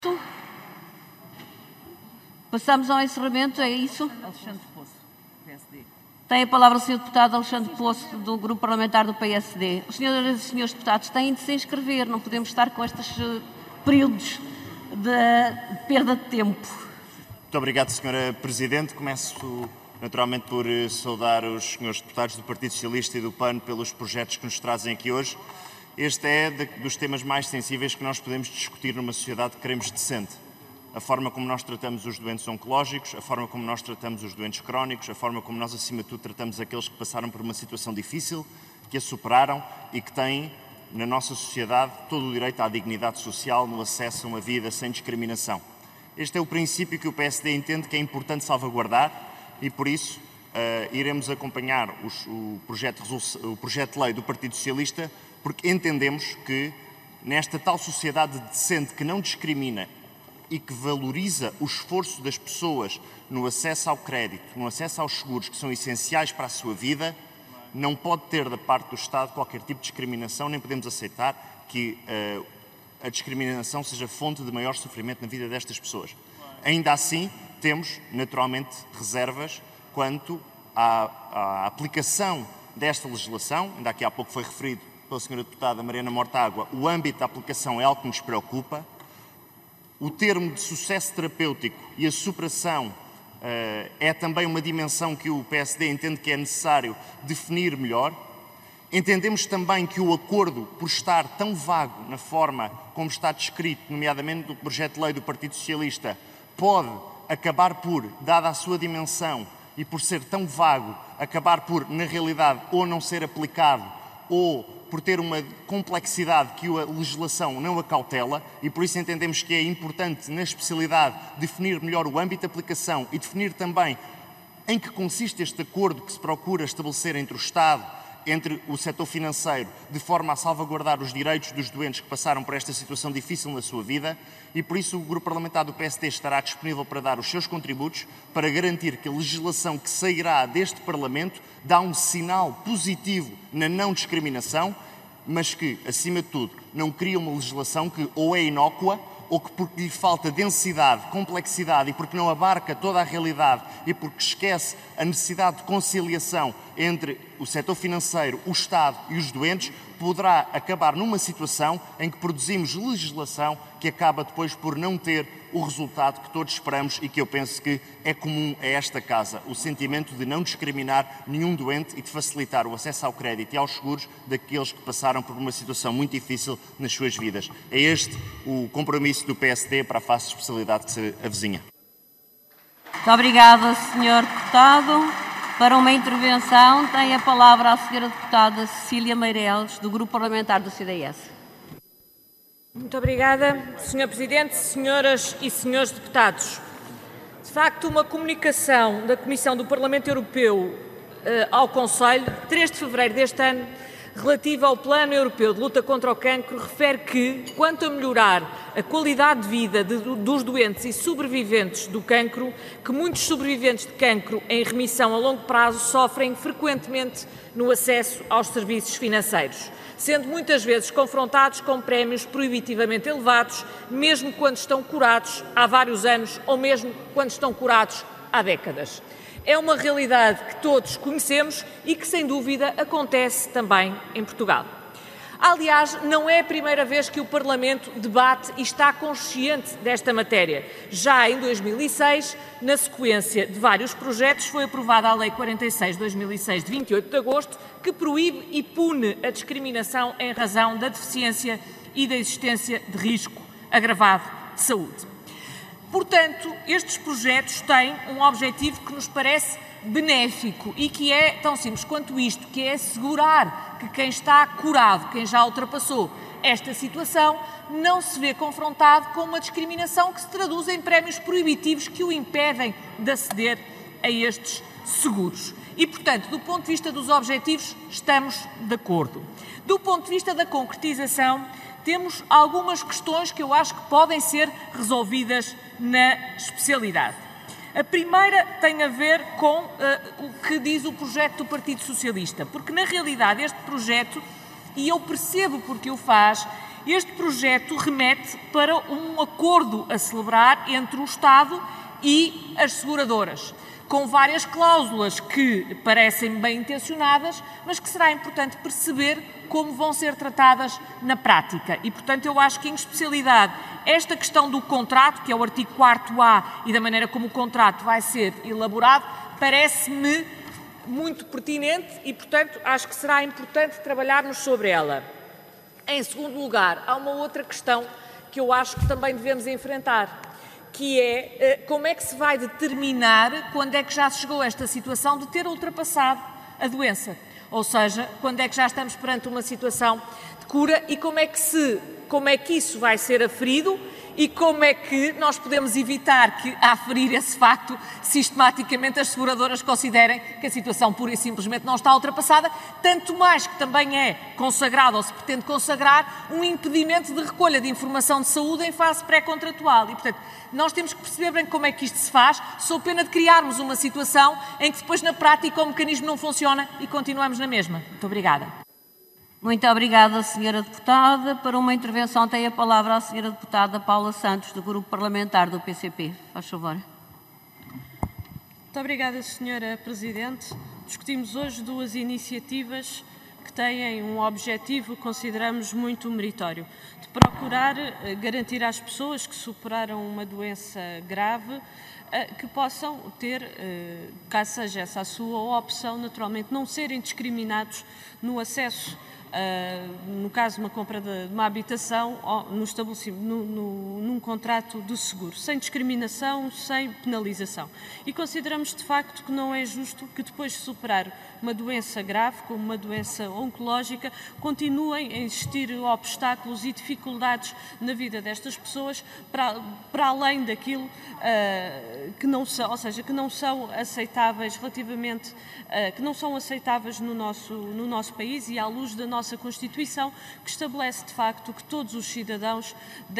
Passamos ao encerramento, é isso? Alexandre Poço, PSD. Tem a palavra o Sr. Deputado Alexandre Poço, do Grupo Parlamentar do PSD. Os senhoras e senhores deputados têm de se inscrever, não podemos estar com estes períodos de perda de tempo. Muito obrigado, Sra. Presidente. Começo naturalmente por saudar os senhores deputados do Partido Socialista e do PAN pelos projetos que nos trazem aqui hoje. Este é dos temas mais sensíveis que nós podemos discutir numa sociedade que queremos decente. A forma como nós tratamos os doentes oncológicos, a forma como nós tratamos os doentes crónicos, a forma como nós, acima de tudo, tratamos aqueles que passaram por uma situação difícil, que a superaram e que têm, na nossa sociedade, todo o direito à dignidade social no acesso a uma vida sem discriminação. Este é o princípio que o PSD entende que é importante salvaguardar e, por isso, iremos acompanhar o projeto de lei do Partido Socialista, porque entendemos que, nesta tal sociedade decente que não discrimina e que valoriza o esforço das pessoas no acesso ao crédito, no acesso aos seguros que são essenciais para a sua vida, não pode ter da parte do Estado qualquer tipo de discriminação, nem podemos aceitar que a discriminação seja fonte de maior sofrimento na vida destas pessoas. Ainda assim, temos, naturalmente, reservas quanto à aplicação desta legislação. Ainda aqui há pouco foi referido pela Sra. Deputada Mariana Mortágua, o âmbito da aplicação é algo que nos preocupa. O termo de sucesso terapêutico e a superação é também uma dimensão que o PSD entende que é necessário definir melhor. Entendemos também que o acordo, por estar tão vago na forma como está descrito, nomeadamente do projeto de lei do Partido Socialista, pode acabar por, dada a sua dimensão e por ser tão vago, acabar por, na realidade, ou não ser aplicado ou por ter uma complexidade que a legislação não acautela, e por isso entendemos que é importante, na especialidade, definir melhor o âmbito de aplicação e definir também em que consiste este acordo que se procura estabelecer entre o Estado, entre o setor financeiro, de forma a salvaguardar os direitos dos doentes que passaram por esta situação difícil na sua vida, e por isso o Grupo Parlamentar do PSD estará disponível para dar os seus contributos para garantir que a legislação que sairá deste Parlamento dá um sinal positivo na não discriminação, mas que, acima de tudo, não cria uma legislação que ou é inócua ou que, porque lhe falta densidade, complexidade e porque não abarca toda a realidade e porque esquece a necessidade de conciliação entre o setor financeiro, o Estado e os doentes, poderá acabar numa situação em que produzimos legislação que acaba depois por não ter o resultado que todos esperamos e que eu penso que é comum a esta Casa, o sentimento de não discriminar nenhum doente e de facilitar o acesso ao crédito e aos seguros daqueles que passaram por uma situação muito difícil nas suas vidas. É este o compromisso do PSD para a fase de especialidade que se avizinha. Muito obrigada, Sr. Deputado. Para uma intervenção, tem a palavra a Sra. Deputada Cecília Meireles, do Grupo Parlamentar do CDS. Muito obrigada, Sr. Presidente, senhoras e senhores deputados. De facto, uma comunicação da Comissão do Parlamento Europeu ao Conselho, de 3 de fevereiro deste ano, relativa ao Plano Europeu de Luta contra o Cancro, refere que, quanto a melhorar a qualidade de vida dos doentes e sobreviventes do cancro, que muitos sobreviventes de cancro em remissão a longo prazo sofrem frequentemente no acesso aos serviços financeiros, sendo muitas vezes confrontados com prémios proibitivamente elevados, mesmo quando estão curados há vários anos ou mesmo quando estão curados há décadas. É uma realidade que todos conhecemos e que, sem dúvida, acontece também em Portugal. Aliás, não é a primeira vez que o Parlamento debate e está consciente desta matéria. Já em 2006, na sequência de vários projetos, foi aprovada a Lei 46/2006, de 28 de agosto, que proíbe e pune a discriminação em razão da deficiência e da existência de risco agravado de saúde. Portanto, estes projetos têm um objetivo que nos parece benéfico e que é tão simples quanto isto, que é assegurar que quem está curado, quem já ultrapassou esta situação, não se vê confrontado com uma discriminação que se traduz em prémios proibitivos que o impedem de aceder a estes seguros. E, portanto, do ponto de vista dos objetivos, estamos de acordo. Do ponto de vista da concretização, temos algumas questões que eu acho que podem ser resolvidas na especialidade. A primeira tem a ver com o que diz o projeto do Partido Socialista, porque na realidade este projeto, e eu percebo porque o faz, Este projeto remete para um acordo a celebrar entre o Estado e as seguradoras, com várias cláusulas que parecem bem intencionadas, mas que será importante perceber como vão ser tratadas na prática. E, portanto, eu acho que, em especialidade, esta questão do contrato, que é o artigo 4A, e da maneira como o contrato vai ser elaborado, parece-me muito pertinente e, portanto, acho que será importante trabalharmos sobre ela. Em segundo lugar, há uma outra questão que eu acho que também devemos enfrentar, que é como é que se vai determinar quando é que já se chegou a esta situação de ter ultrapassado a doença. Ou seja, quando é que já estamos perante uma situação de cura e como é que isso vai ser aferido e como é que nós podemos evitar que, a aferir esse facto, sistematicamente as seguradoras considerem que a situação pura e simplesmente não está ultrapassada, tanto mais que também é consagrado, ou se pretende consagrar, um impedimento de recolha de informação de saúde em fase pré-contratual. E, portanto, nós temos que perceber bem como é que isto se faz, sob pena de criarmos uma situação em que depois, na prática, o mecanismo não funciona e continuamos na mesma. Muito obrigada. Muito obrigada, Sra. Deputada. Para uma intervenção tem a palavra a Sra. Deputada Paula Santos, do Grupo Parlamentar do PCP. Faz favor. Muito obrigada, Sra. Presidente. Discutimos hoje duas iniciativas que têm um objetivo que consideramos muito meritório, de procurar garantir às pessoas que superaram uma doença grave que possam ter, caso seja essa a sua opção, naturalmente não serem discriminados no acesso, no caso de uma compra de uma habitação ou num contrato de seguro, sem discriminação, sem penalização. E consideramos de facto que não é justo que depois de superar uma doença grave, como uma doença oncológica, continuem a existir obstáculos e dificuldades na vida destas pessoas para além daquilo que não são, ou seja, que não são aceitáveis relativamente, que não são aceitáveis no nosso país e à luz da nossa Constituição, que estabelece de facto que todos os cidadãos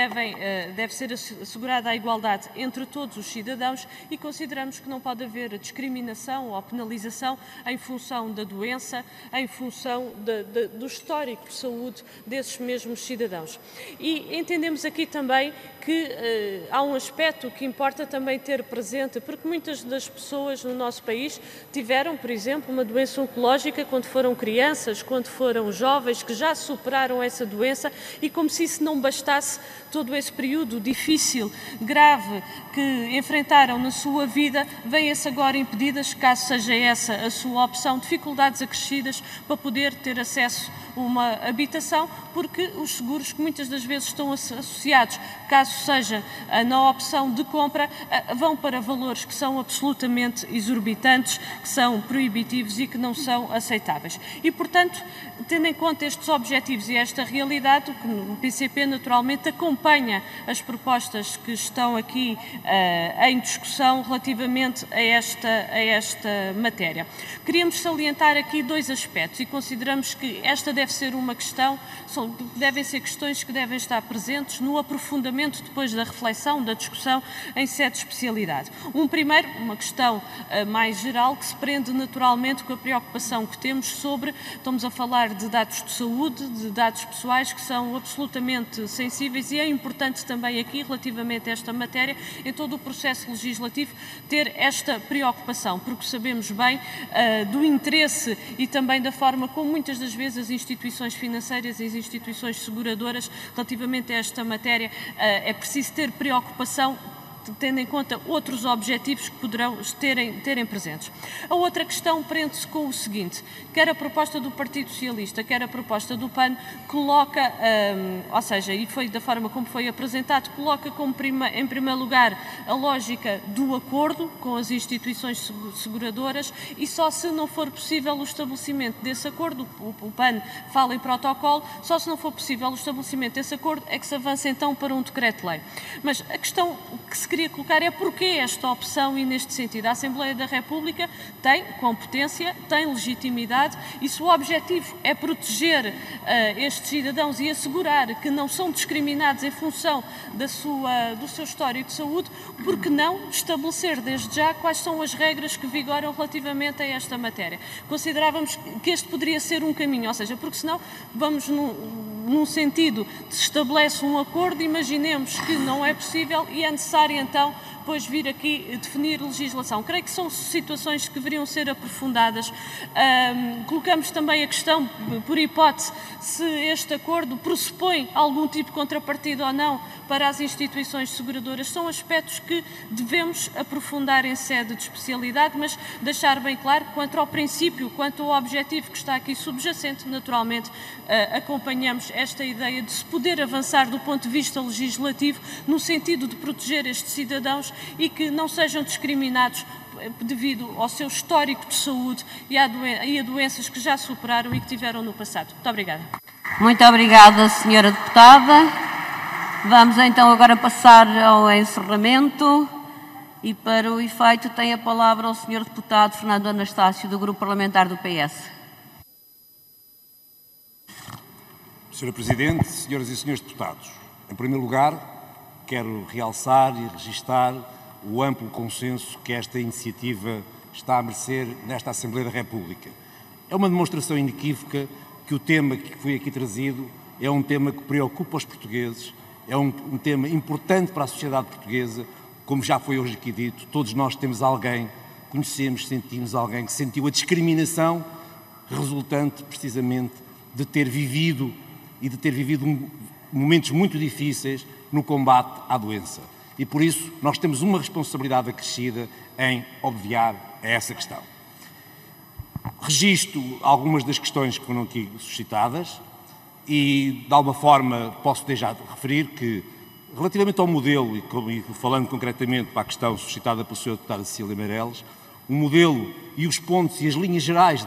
deve ser assegurada a igualdade entre todos os cidadãos e consideramos que não pode haver discriminação ou penalização em função da doença, em função do histórico de saúde desses mesmos cidadãos. E entendemos aqui também que há um aspecto que importa também ter presente, porque muitas das pessoas no nosso país tiveram, por exemplo, uma doença oncológica quando foram crianças, quando foram jovens, que já superaram essa doença e como se isso não bastasse, todo esse período difícil, grave, que enfrentaram na sua vida, vêm-se agora impedidas, caso seja essa a sua opção, dificuldades acrescidas para poder ter acesso a uma habitação, porque os seguros que muitas das vezes estão associados, caso seja na opção de compra, vão para valores que são absolutamente exorbitantes, que são proibitivos e que não são aceitáveis. E, portanto, tendo em conta estes objetivos e esta realidade, o PCP naturalmente acompanha as propostas que estão aqui em discussão relativamente a esta matéria. Queríamos salientar aqui dois aspectos e consideramos que esta deve ser uma questão, devem ser questões que devem estar presentes no aprofundamento depois da reflexão, da discussão em sede de especialidade. Primeiro, uma questão mais geral que se prende naturalmente com a preocupação que temos sobre, estamos a falar de dados de saúde, de dados pessoais que são absolutamente sensíveis e é importante também aqui, relativamente a esta matéria, em todo o processo legislativo, ter esta preocupação, porque sabemos bem do interesse e também da forma como muitas das vezes as instituições financeiras e as instituições seguradoras, relativamente a esta matéria, é preciso ter preocupação, tendo em conta outros objetivos que poderão terem presentes. A outra questão prende-se com o seguinte, quer a proposta do Partido Socialista, quer a proposta do PAN, coloca, ou seja, e foi da forma como foi apresentado, coloca como em primeiro lugar a lógica do acordo com as instituições seguradoras e só se não for possível o estabelecimento desse acordo, o PAN fala em protocolo, só se não for possível o estabelecimento desse acordo é que se avança então para um decreto-lei. Mas a questão que se queria colocar é porquê esta opção e neste sentido. A Assembleia da República tem competência, tem legitimidade e se o objetivo é proteger estes cidadãos e assegurar que não são discriminados em função do seu histórico de saúde, por que não estabelecer desde já quais são as regras que vigoram relativamente a esta matéria? Considerávamos que este poderia ser um caminho, ou seja, porque senão vamos num sentido de se estabelece um acordo, imaginemos que não é possível e é necessário então depois vir aqui definir legislação. Creio que são situações que deveriam ser aprofundadas. Colocamos também a questão, por hipótese, se este acordo pressupõe algum tipo de contrapartida ou não para as instituições seguradoras. São aspectos que devemos aprofundar em sede de especialidade, mas deixar bem claro quanto ao princípio, quanto ao objetivo que está aqui subjacente, naturalmente acompanhamos esta ideia de se poder avançar do ponto de vista legislativo no sentido de proteger estes cidadãos e que não sejam discriminados devido ao seu histórico de saúde e a doenças que já superaram e que tiveram no passado. Muito obrigada. Muito obrigada, Senhora Deputada. Vamos então agora passar ao encerramento e para o efeito tem a palavra o Senhor Deputado Fernando Anastácio, do Grupo Parlamentar do PS. Senhora Presidente, Senhoras e Senhores Deputados, em primeiro lugar, quero realçar e registar o amplo consenso que esta iniciativa está a merecer nesta Assembleia da República. É uma demonstração inequívoca que o tema que foi aqui trazido é um tema que preocupa os portugueses, é um tema importante para a sociedade portuguesa, como já foi hoje aqui dito, todos nós temos alguém, conhecemos, sentimos alguém que sentiu a discriminação resultante precisamente de ter vivido momentos muito difíceis no combate à doença. E por isso nós temos uma responsabilidade acrescida em obviar a essa questão. Registro algumas das questões que foram aqui suscitadas e, de alguma forma, posso já referir que, relativamente ao modelo, e falando concretamente para a questão suscitada pela Sra. Deputada Cecília Meireles, o modelo e os pontos e as linhas gerais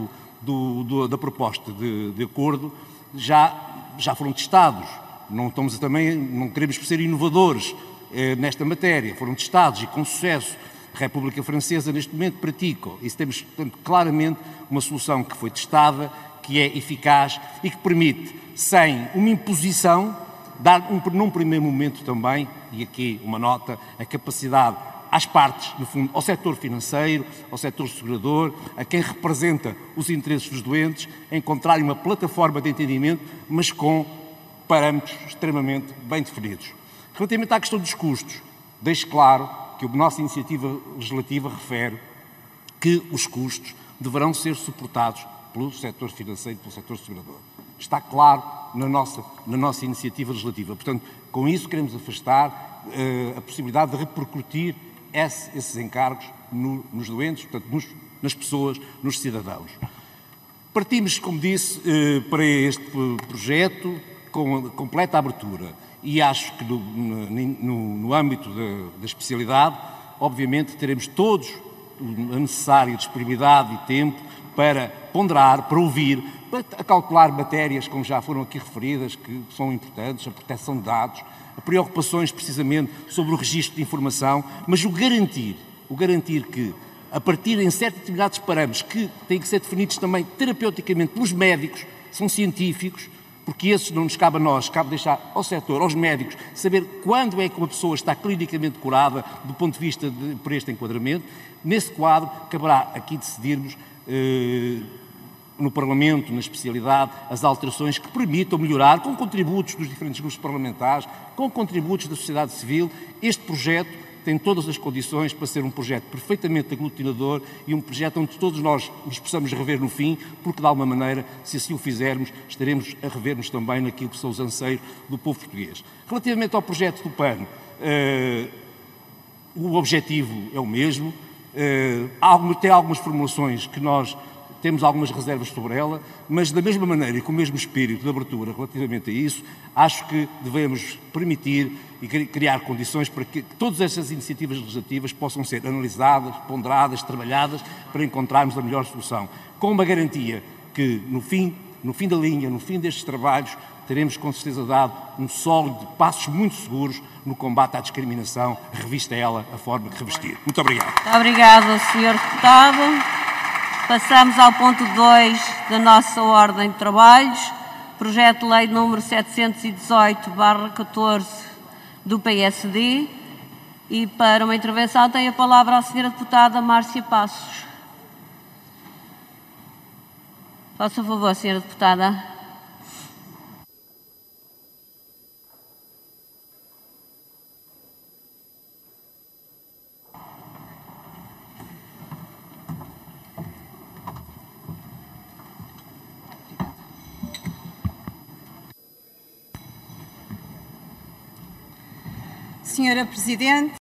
da proposta de acordo já foram testados. Não queremos ser inovadores nesta matéria. Foram testados e com sucesso. A República Francesa, neste momento, pratica. E temos, portanto, claramente uma solução que foi testada, que é eficaz e que permite, sem uma imposição, dar num primeiro momento também, e aqui uma nota, a capacidade às partes, no fundo, ao setor financeiro, ao setor segurador, a quem representa os interesses dos doentes, encontrarem uma plataforma de entendimento, mas com parâmetros extremamente bem definidos. Relativamente à questão dos custos, deixo claro que a nossa iniciativa legislativa refere que os custos deverão ser suportados pelo setor financeiro e pelo setor segurador. Está claro na nossa iniciativa legislativa. Portanto, com isso queremos afastar a possibilidade de repercutir esses encargos nos doentes, portanto, nas pessoas, nos cidadãos. Partimos, como disse, para este projeto com completa abertura e acho que no âmbito da especialidade, obviamente, teremos todos a necessária disponibilidade e tempo para ponderar, para ouvir, para calcular matérias, como já foram aqui referidas, que são importantes, a proteção de dados, a preocupações precisamente sobre o registro de informação, mas o garantir que, a partir de certos determinados parâmetros que têm que ser definidos também terapeuticamente pelos médicos, são científicos, porque esses não nos cabe a nós, cabe deixar ao setor, aos médicos, saber quando é que uma pessoa está clinicamente curada do ponto de vista por este enquadramento. Nesse quadro, caberá aqui decidirmos no Parlamento, na especialidade, as alterações que permitam melhorar, com contributos dos diferentes grupos parlamentares, com contributos da sociedade civil, este projeto tem todas as condições para ser um projeto perfeitamente aglutinador e um projeto onde todos nós nos possamos rever no fim, porque de alguma maneira, se assim o fizermos, estaremos a rever-nos também naquilo que são os anseios do povo português. Relativamente ao projeto do PAN, o objetivo é o mesmo, tem algumas formulações que nós temos algumas reservas sobre ela, mas da mesma maneira e com o mesmo espírito de abertura relativamente a isso, acho que devemos permitir e criar condições para que todas estas iniciativas legislativas possam ser analisadas, ponderadas, trabalhadas, para encontrarmos a melhor solução, com uma garantia que no fim da linha, no fim destes trabalhos, teremos com certeza dado um solo de passos muito seguros no combate à discriminação, revista ela a forma de revestir. Muito obrigado. Muito obrigado, Sr. Deputado. Passamos ao ponto 2 da nossa ordem de trabalhos, projeto de lei número 718/14 do PSD, e para uma intervenção tem a palavra a Sra. Deputada Márcia Passos. Faça favor, Sra. Deputada. Senhora Presidente,